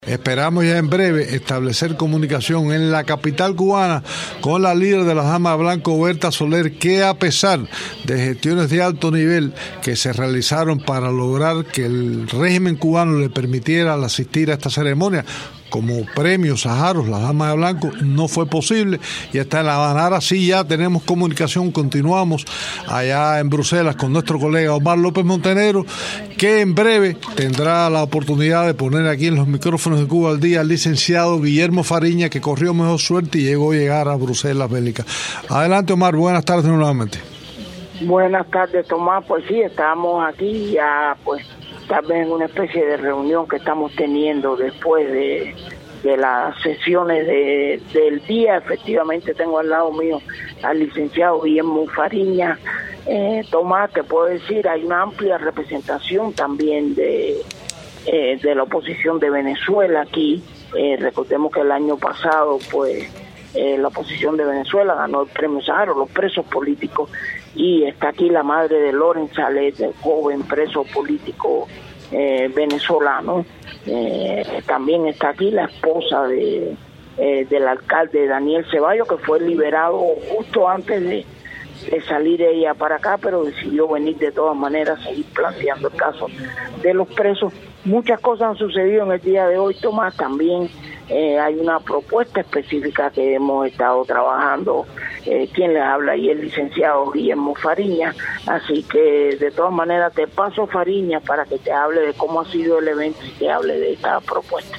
Esperamos ya en breve establecer comunicación en la capital cubana con la líder de las Damas de Blanco, Berta Soler, que a pesar de gestiones de alto nivel que se realizaron para lograr que el régimen cubano le permitiera asistir a esta ceremonia, como premio Sájarov, las Damas de Blanco, no fue posible y está en La Habana. Ahora sí ya tenemos comunicación, continuamos allá en Bruselas con nuestro colega Omar López Montenegro, que en breve tendrá la oportunidad de poner aquí en los micrófonos de Cuba al Día al licenciado Guillermo Fariña, que corrió mejor suerte y llegó a llegar a Bruselas, Bélgica. Adelante, Omar, buenas tardes nuevamente. Buenas tardes, Tomás. Pues sí, estamos aquí ya, pues tal vez en una especie de reunión que estamos teniendo después de las sesiones del día. Efectivamente tengo al lado mío al licenciado Guillermo Fariña. Tomás, te puedo decir, hay una amplia representación también de la oposición de Venezuela aquí. Recordemos que el año pasado, pues, la oposición de Venezuela ganó el premio Sájarov, los presos políticos, y está aquí la madre de Loren Salet, el joven preso político venezolano. También está aquí la esposa del alcalde Daniel Ceballos, que fue liberado justo antes de salir ella para acá, pero decidió venir de todas maneras, seguir planteando el caso de los presos. Muchas cosas han sucedido en el día de hoy, Tomás. También hay una propuesta específica que hemos estado trabajando, quien les habla ahí, el licenciado Guillermo Fariña. Así que de todas maneras te paso Fariña para que te hable de cómo ha sido el evento y te hable de esta propuesta.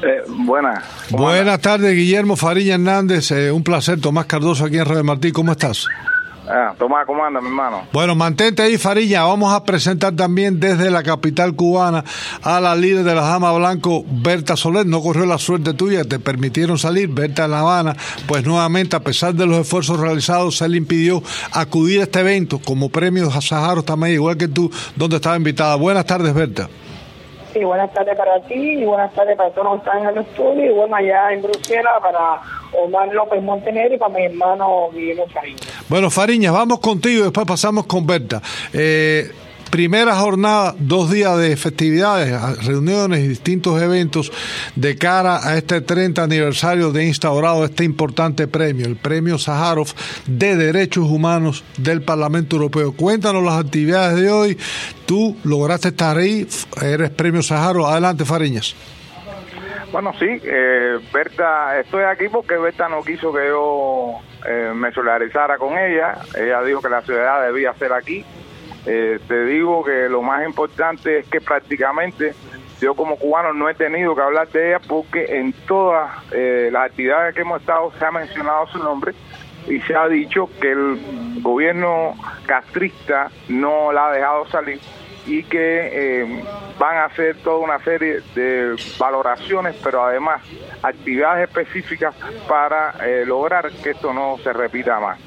Buenas tardes, Guillermo Fariña Hernández, un placer. Tomás Cardoso aquí en Radio Martí, ¿cómo estás? Tomás, ¿cómo anda, mi hermano? Bueno, mantente ahí, Fariña. Vamos a presentar también desde la capital cubana a la líder de las Damas Blanco, Berta Soler. No corrió la suerte tuya, te permitieron salir. Berta en La Habana, pues nuevamente, a pesar de los esfuerzos realizados, se le impidió acudir a este evento como premio a Sájarov también, igual que tú, donde estaba invitada. Buenas tardes, Berta. Sí, buenas tardes para ti y buenas tardes para todos los que están en el estudio, y bueno, allá en Bruselas para Omar López Montenegro y para mi hermano Guillermo Fariña. Bueno, Fariña, vamos contigo y después pasamos con Berta. Primera jornada, 2 días de festividades, reuniones y distintos eventos de cara a este 30 aniversario de instaurado este importante premio, el premio Sájarov de Derechos Humanos del Parlamento Europeo. Cuéntanos las actividades de hoy. Tú lograste estar ahí, eres premio Sájarov. Adelante, Fariñas. Bueno, sí, Berta, estoy aquí porque Berta no quiso que yo me solidarizara con ella. Ella dijo que la ciudad debía ser aquí. Te digo que lo más importante es que prácticamente yo como cubano no he tenido que hablar de ella, porque en todas las actividades que hemos estado se ha mencionado su nombre y se ha dicho que el gobierno castrista no la ha dejado salir y que van a hacer toda una serie de valoraciones, pero además actividades específicas para lograr que esto no se repita más.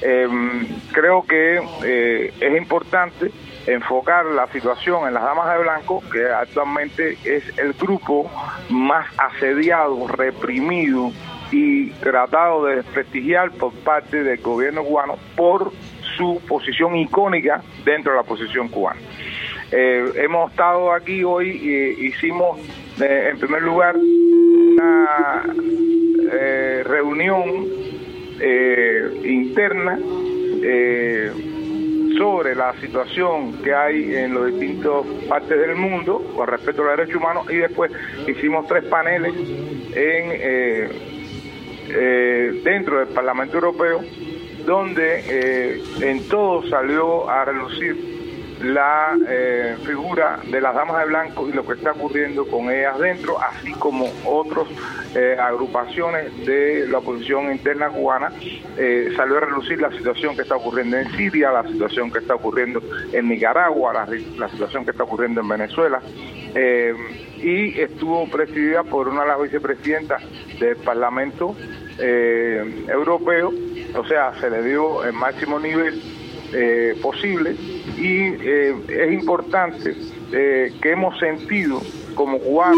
Creo que es importante enfocar la situación en las Damas de Blanco, que actualmente es el grupo más asediado, reprimido y tratado de desprestigiar por parte del gobierno cubano por su posición icónica dentro de la oposición cubana. Hemos estado aquí hoy y hicimos en primer lugar una reunión interna sobre la situación que hay en las distintas partes del mundo con respecto a los derechos humanos, y después hicimos 3 paneles dentro del Parlamento Europeo, donde en todo salió a relucir la figura de las Damas de Blanco y lo que está ocurriendo con ellas dentro, así como otras agrupaciones de la oposición interna cubana. Salió a relucir la situación que está ocurriendo en Siria, la situación que está ocurriendo en Nicaragua, la situación que está ocurriendo en Venezuela, y estuvo presidida por una de las vicepresidentas del Parlamento Europeo. O sea, se le dio el máximo nivel posible, y es importante que hemos sentido como cubanos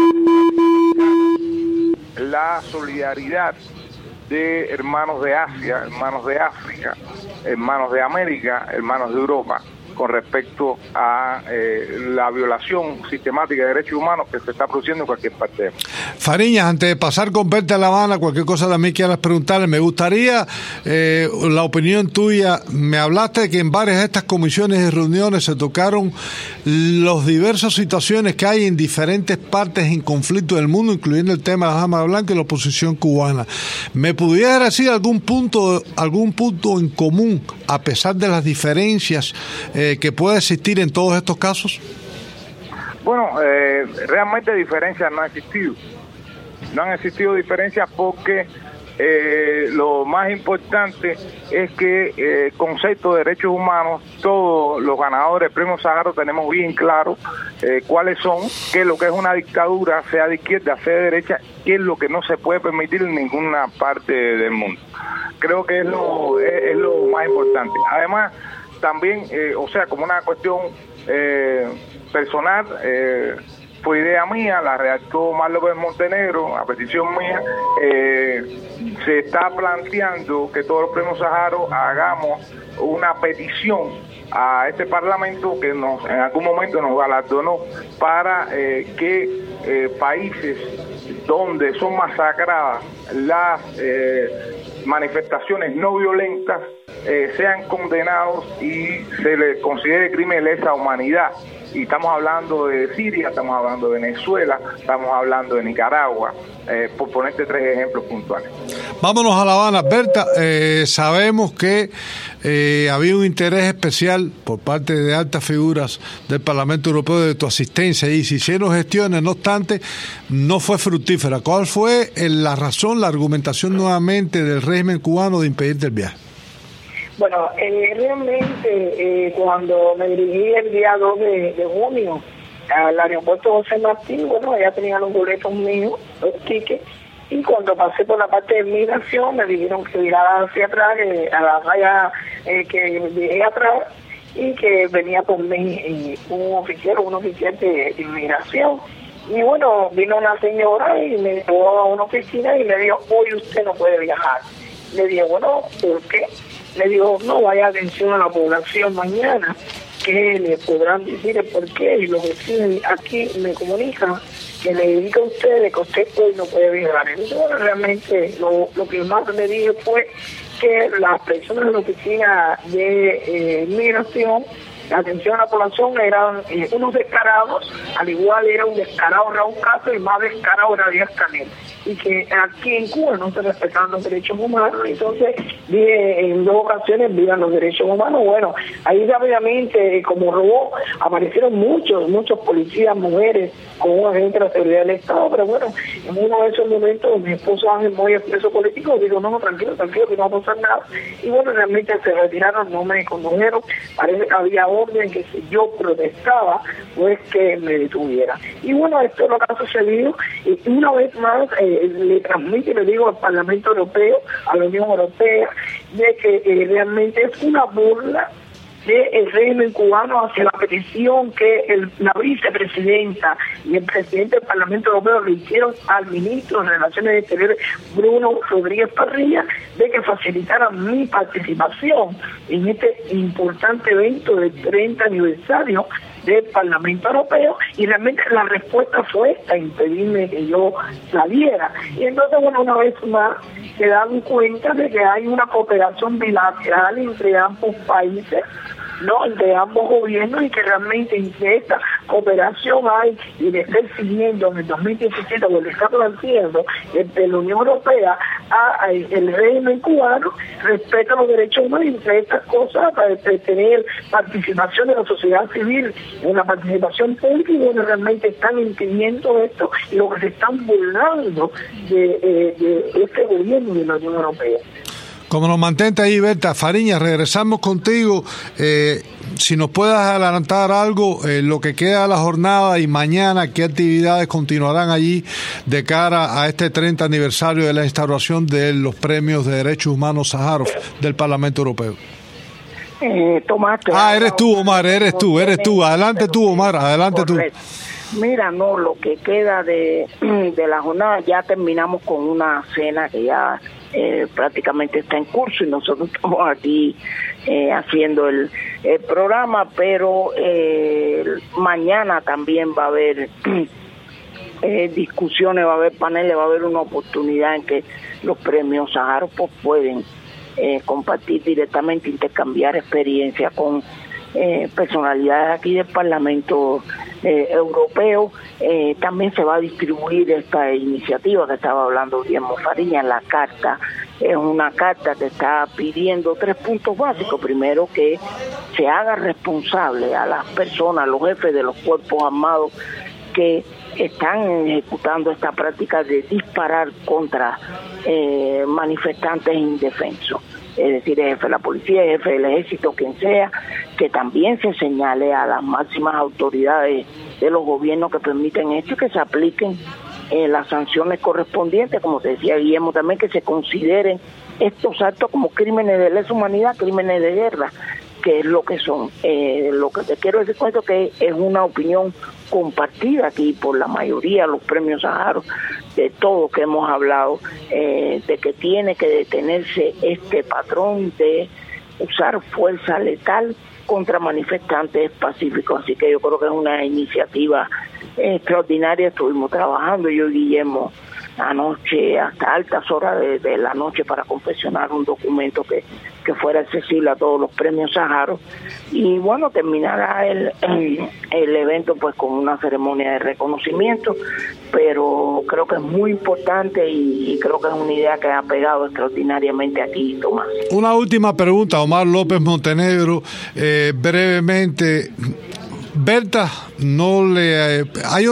la solidaridad de hermanos de Asia, hermanos de África, hermanos de América, hermanos de Europa, con respecto a la violación sistemática de derechos humanos que se está produciendo en cualquier parte. Fariñas, antes de pasar con Berta a La Habana, cualquier cosa también quieras preguntarle, me gustaría la opinión tuya. Me hablaste de que en varias de estas comisiones y reuniones se tocaron las diversas situaciones que hay en diferentes partes en conflicto del mundo, incluyendo el tema de la Dama Blanca y la oposición cubana. ¿Me pudieras decir algún punto en común, a pesar de las diferencias que puede existir en todos estos casos? Bueno, realmente diferencias no han existido. No han existido diferencias porque lo más importante es que el concepto de derechos humanos, todos los ganadores del Premio Sájarov tenemos bien claro cuáles son, qué es lo que es una dictadura, sea de izquierda, sea de derecha, qué es lo que no se puede permitir en ninguna parte del mundo. Creo que es lo más importante. Además, también, como una cuestión personal, fue idea mía, la redactó Omar López Montenegro, a petición mía. Se está planteando que todos los premios Sájarov hagamos una petición a este Parlamento que en algún momento nos galardonó para que países donde son masacradas las manifestaciones no violentas sean condenados y se les considere crimen de lesa humanidad. Y estamos hablando de Siria, estamos hablando de Venezuela, estamos hablando de Nicaragua, por ponerte 3 ejemplos puntuales. Vámonos a La Habana. Berta, sabemos que había un interés especial por parte de altas figuras del Parlamento Europeo de tu asistencia y se hicieron gestiones, no obstante, no fue fructífera. ¿Cuál fue la razón, la argumentación nuevamente del régimen cubano de impedirte el viaje? Bueno, realmente cuando me dirigí el día 2 de junio al aeropuerto José Martín, bueno, ya tenía los boletos míos, los tickets, y cuando pasé por la parte de migración me dijeron que mirara hacia atrás, a la raya que dejé atrás, y que venía por mí un oficial de inmigración. Y bueno, vino una señora y me llevó a una oficina y me dijo, hoy usted no puede viajar. Le dije, bueno, ¿por qué? Le digo, no vaya atención a la población mañana, que le podrán decir el por qué, y los vecinos aquí me comunican que le diga a ustedes que usted hoy no puede viajar. Entonces, bueno, realmente lo que más me dije fue que las personas de la oficina de migración, la atención a la población, eran unos descarados, al igual era un descarado Raúl Castro y más descarado era Díaz Canel, y que aquí en Cuba no se respetaban los derechos humanos. Entonces dije en 2 ocasiones vivan los derechos humanos. Bueno, ahí rápidamente, como robó, aparecieron muchos policías, mujeres, con un agente de la seguridad del Estado, pero bueno, en uno de esos momentos mi esposo Ángel Moya, preso político, dijo, no, tranquilo, que no va a pasar nada. Y bueno, realmente se retiraron, no me condujeron, parece que había orden que si yo protestaba, pues que me detuviera. Y bueno, esto es lo que ha sucedido, y una vez más le transmito y le digo al Parlamento Europeo, a la Unión Europea, de que realmente es una burla del régimen cubano hacia la petición que la vicepresidenta y el presidente del Parlamento Europeo le hicieron al ministro de Relaciones Exteriores, Bruno Rodríguez Parrilla, de que facilitaran mi participación en este importante evento del 30 aniversario del Parlamento Europeo, y realmente la respuesta fue esta, impedirme que yo saliera. Y entonces, bueno, una vez más se dan cuenta de que hay una cooperación bilateral entre ambos países, ¿no?, entre ambos gobiernos, y que realmente entre esta cooperación hay, y de estar siguiendo en el 2017, como le está planteando entre la Unión Europea el régimen cubano, respeta los derechos humanos, y entre estas cosas para tener participación de la sociedad civil, una participación pública, y bueno, realmente están impidiendo esto, y lo que se están burlando de este gobierno de la Unión Europea. Como nos mantente ahí, Berta. Fariñas, regresamos contigo. Si nos puedes adelantar algo, lo que queda de la jornada y mañana, qué actividades continuarán allí de cara a este 30 aniversario de la instauración de los premios de derechos humanos Sájarov del Parlamento Europeo. Tomás. Eres tú, Omar, eres tú. Adelante tú, Omar, adelante tú. Mira, no, lo que queda de la jornada, ya terminamos con una cena que ya prácticamente está en curso, y nosotros estamos aquí haciendo el programa, pero mañana también va a haber discusiones, va a haber paneles, va a haber una oportunidad en que los premios Sájarov pues, pueden compartir directamente, intercambiar experiencias con personalidades aquí del Parlamento Europeo. También se va a distribuir esta iniciativa que estaba hablando Guillermo Fariñas. La carta es una carta que está pidiendo 3 puntos básicos. Primero, que se haga responsable a las personas, los jefes de los cuerpos armados que están ejecutando esta práctica de disparar contra manifestantes indefensos. Es decir, el jefe de la policía, el jefe del ejército, quien sea, que también se señale a las máximas autoridades de los gobiernos que permiten esto y que se apliquen las sanciones correspondientes, como te decía Guillermo también, que se consideren estos actos como crímenes de lesa humanidad, crímenes de guerra, que es lo que son. Lo que te quiero decir con esto que es una opinión compartida aquí por la mayoría de los premios Sájarov, de todo que hemos hablado, de que tiene que detenerse este patrón de usar fuerza letal contra manifestantes pacíficos. Así que yo creo que es una iniciativa extraordinaria. Estuvimos trabajando yo y Guillermo anoche hasta altas horas de la noche para confeccionar un documento que fuera accesible a todos los premios Sájarov, y bueno, terminará el evento pues con una ceremonia de reconocimiento, pero creo que es muy importante y creo que es una idea que ha pegado extraordinariamente aquí, Tomás. Una última pregunta, Omar López Montenegro, brevemente. Berta, no le hay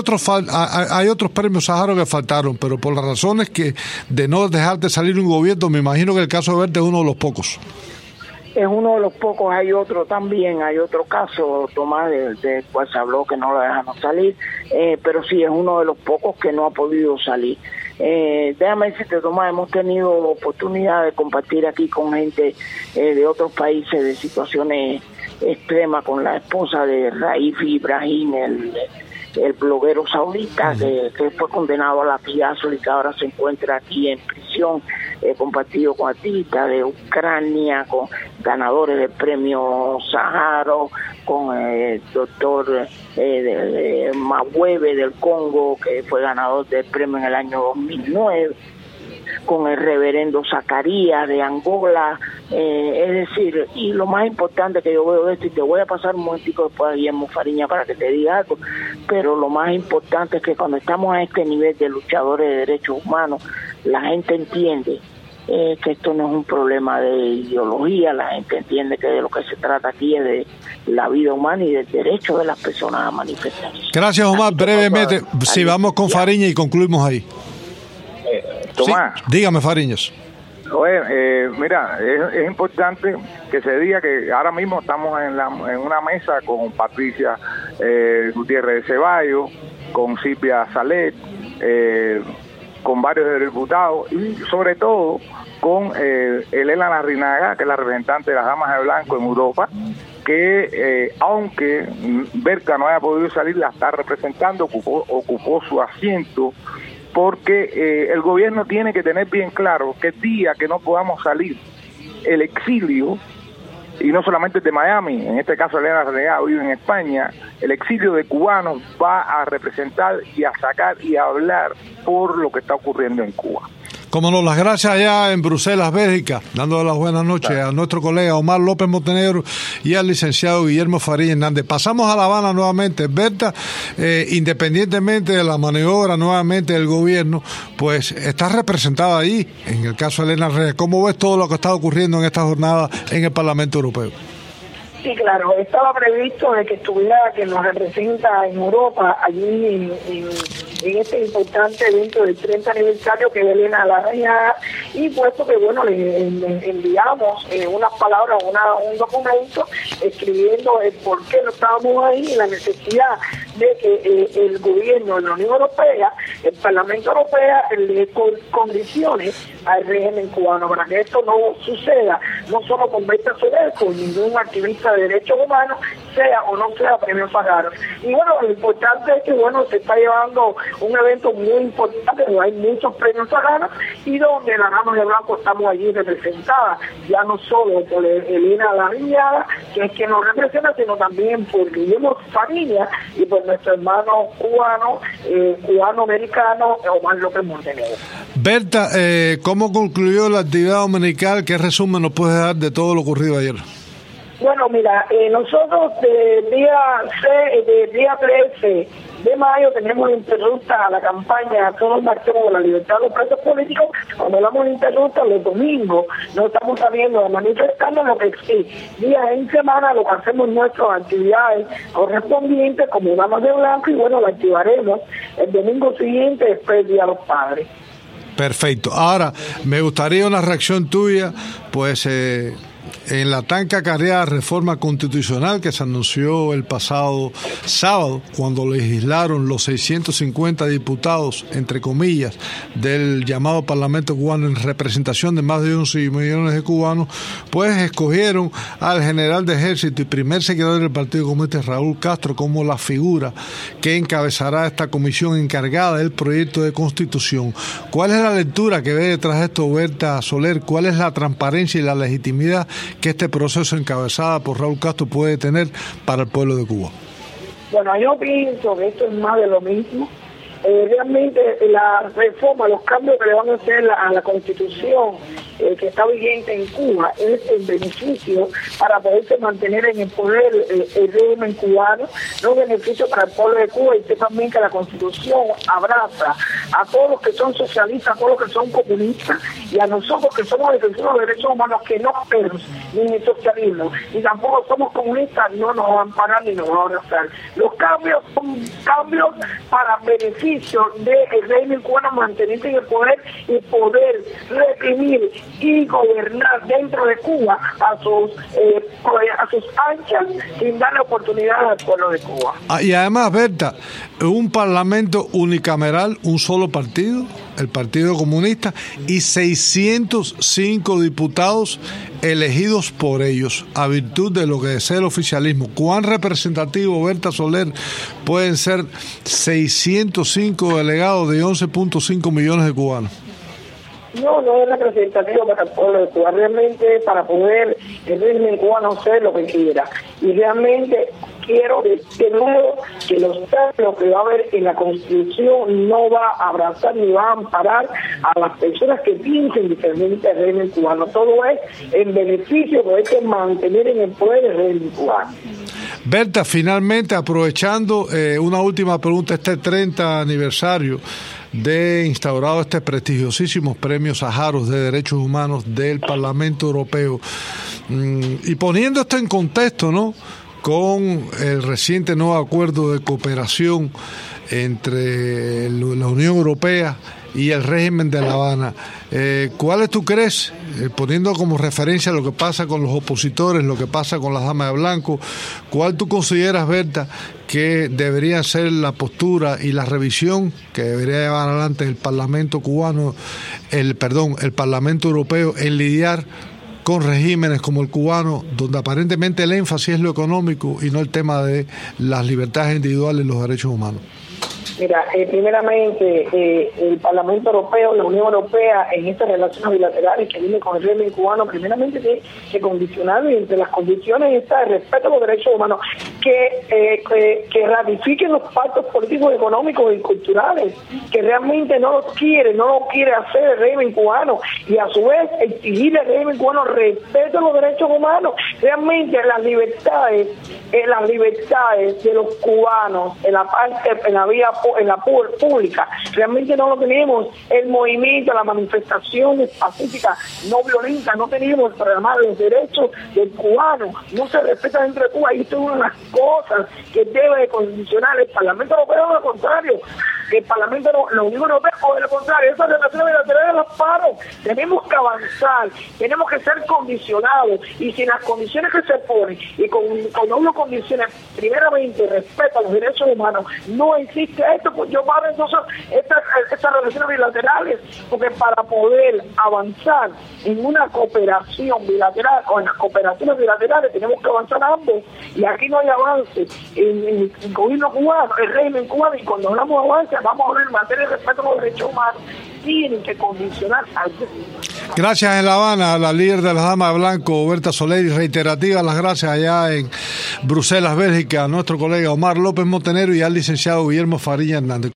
otros premios Sájarov que faltaron, pero por las razones que de no dejar de salir un gobierno, me imagino que el caso de Berta es uno de los pocos. Es uno de los pocos. Hay otro también, hay otro caso, Tomás, del cual se habló que no lo dejaron salir, pero sí es uno de los pocos que no ha podido salir. Déjame decirte, Tomás, hemos tenido oportunidad de compartir aquí con gente de otros países, de situaciones extrema, con la esposa de Raif Ibrahim, el bloguero saudita que fue condenado a latigazo y que ahora se encuentra aquí en prisión. He compartido con artistas de Ucrania, con ganadores del premio Sájarov, con el doctor Mawebe del Congo, que fue ganador del premio en el año 2009, con el reverendo Zacarías de Angola, es decir, y lo más importante que yo veo de esto, y te voy a pasar un momentico después a Guillermo Fariñas para que te diga algo, pero lo más importante es que cuando estamos a este nivel de luchadores de derechos humanos, la gente entiende que esto no es un problema de ideología, la gente entiende que de lo que se trata aquí es de la vida humana y del derecho de las personas a manifestarse. Gracias, Omar. Brevemente, si vamos con Fariñas y concluimos ahí. Tomás. Sí, dígame, Fariñas. Oye, mira, es importante que se diga que ahora mismo estamos en una mesa con Patricia Gutiérrez de Ceballos, con Silvia Salet, con varios diputados y sobre todo con Elena Larrinaga, que es la representante de las Damas de Blanco en Europa, que aunque Berta no haya podido salir, la está representando, ocupó su asiento, porque el gobierno tiene que tener bien claro que el día que no podamos salir, el exilio, y no solamente de Miami, en este caso Elena Renegado vive en España, el exilio de cubanos va a representar y a sacar y a hablar por lo que está ocurriendo en Cuba. Como no, las gracias allá en Bruselas, Bélgica, dando las buenas noches a nuestro colega Omar López Montenegro y al licenciado Guillermo Fariñas Hernández. Pasamos a La Habana nuevamente. Berta, independientemente de la maniobra nuevamente del gobierno, pues está representada ahí, en el caso de Elena Reyes. ¿Cómo ves todo lo que está ocurriendo en esta jornada en el Parlamento Europeo? Sí, claro, estaba previsto de que estuviera, que nos representa en Europa, allí en este importante evento del 30 aniversario que es Elena Larrañaga, y puesto que, bueno, le enviamos unas palabras, un documento escribiendo el por qué no estábamos ahí y la necesidad de que el gobierno de la Unión Europea, el Parlamento Europeo, le dé condiciones al régimen cubano para que esto no suceda. no solo con Berta Soler, con ningún activista de derechos humanos, sea o no sea premio Saharos. Y bueno, lo importante es que bueno, se está llevando un evento muy importante, donde hay muchos premios Saharos y donde las damas de blanco estamos allí representadas, ya no solo por Elena Larriñaga, que es quien nos representa, sino también por Guillermo Fariña y por nuestro hermano cubano-americano, Omar López Montenegro. Berta, ¿cómo concluyó la actividad dominical? ¿Qué resumen nos puedes dar de todo lo ocurrido ayer? Bueno, mira, nosotros del día 13 de mayo tenemos interrupta la campaña Todos marchemos por la libertad de los presos políticos. Cuando hablamos de interrupta, los domingos no estamos saliendo a manifestarnos, lo que sí, días en semana lo que hacemos nuestras actividades correspondientes como damas de blanco y bueno, la activaremos el domingo siguiente después del Día de los Padres. Perfecto. Ahora, me gustaría una reacción tuya, pues en la tan cacareada reforma constitucional que se anunció el pasado sábado, cuando legislaron los 650 diputados, entre comillas, del llamado Parlamento cubano en representación de más de 11 millones de cubanos, pues escogieron al general de ejército y primer secretario del Partido Comunista, Raúl Castro, como la figura que encabezará esta comisión encargada del proyecto de constitución. ¿Cuál es la lectura que ve detrás de esto, Berta Soler? ¿Cuál es la transparencia y la legitimidad que este proceso encabezada por Raúl Castro puede tener para el pueblo de Cuba? Bueno, yo pienso que esto es más de lo mismo. Realmente la reforma, los cambios que le van a hacer a la Constitución que está vigente en Cuba es el beneficio para poderse mantener en el poder el régimen cubano, no beneficio para el pueblo de Cuba, y también que la Constitución abraza a todos los que son socialistas, a todos los que son comunistas y a nosotros que somos defensores de derechos humanos, que no creemos ni en el socialismo y tampoco somos comunistas, no nos van a parar ni nos van a abrazar. Los cambios son cambios para beneficio del régimen cubano, mantenerse en el poder y poder reprimir y gobernar dentro de Cuba a sus anchas, sin darle oportunidad al pueblo de Cuba. Y además, Berta, un parlamento unicameral, un solo partido, el Partido Comunista, y 605 diputados elegidos por ellos, a virtud de lo que desea el oficialismo. ¿Cuán representativo, Berta Soler, pueden ser 605 delegados de 11.5 millones de cubanos? No es representativo para el pueblo de Cuba, realmente para poder el régimen cubano hacer lo que quiera. Y realmente quiero de nuevo que los cambios que va a haber en la Constitución no va a abrazar ni va a amparar a las personas que piensen diferente del régimen cubano. Todo es en beneficio de que mantener en el poder el régimen cubano. Berta, finalmente, aprovechando una última pregunta, este 30 aniversario de instaurado este prestigiosísimo premio Saharos de Derechos Humanos del Parlamento Europeo, y poniendo esto en contexto, ¿no?, con el reciente nuevo acuerdo de cooperación entre la Unión Europea y el régimen de La Habana, ¿cuáles tú crees, poniendo como referencia lo que pasa con los opositores, lo que pasa con las damas de blanco, cuál tú consideras, Berta, que debería ser la postura y la revisión que debería llevar adelante el Parlamento cubano, el Parlamento Europeo, en lidiar con regímenes como el cubano, donde aparentemente el énfasis es lo económico y no el tema de las libertades individuales y los derechos humanos? Mira, primeramente, el Parlamento Europeo, la Unión Europea, en estas relaciones bilaterales que viene con el régimen cubano, primeramente tiene que condicionar, y entre las condiciones está el respeto a los derechos humanos, que ratifiquen los pactos políticos, económicos y culturales, que realmente no lo quiere hacer el régimen cubano, y a su vez exigir al régimen cubano respeto a los derechos humanos. Realmente las libertades de los cubanos en la pública, realmente no lo tenemos. El movimiento, la manifestación pacífica, no violenta, no tenemos para llamar los derechos del cubano, no se respetan dentro de Cuba, y esto es una de las cosas que debe de condicionar el Parlamento Europeo, o lo contrario, el Parlamento, la Unión Europea, o de lo contrario, esas relaciones bilaterales las paro. Tenemos que avanzar, tenemos que ser condicionados, y si las condiciones que se ponen, y con uno condiciona primeramente respeto a los derechos humanos, no existe esto, pues yo paro entonces esas relaciones bilaterales, porque para poder avanzar en una cooperación bilateral o en las cooperaciones bilaterales tenemos que avanzar ambos, y aquí no hay avance en el gobierno cubano, el régimen cubano, y cuando hablamos de avance vamos a hablar en materia de respeto a los derechos humanos, tienen que condicionar al Gracias en La Habana a la líder de las Damas de Blanco, Berta Soler, y reiterativas las gracias allá en Bruselas, Bélgica, a nuestro colega Omar López Montenegro y al licenciado Guillermo Fariña Hernández.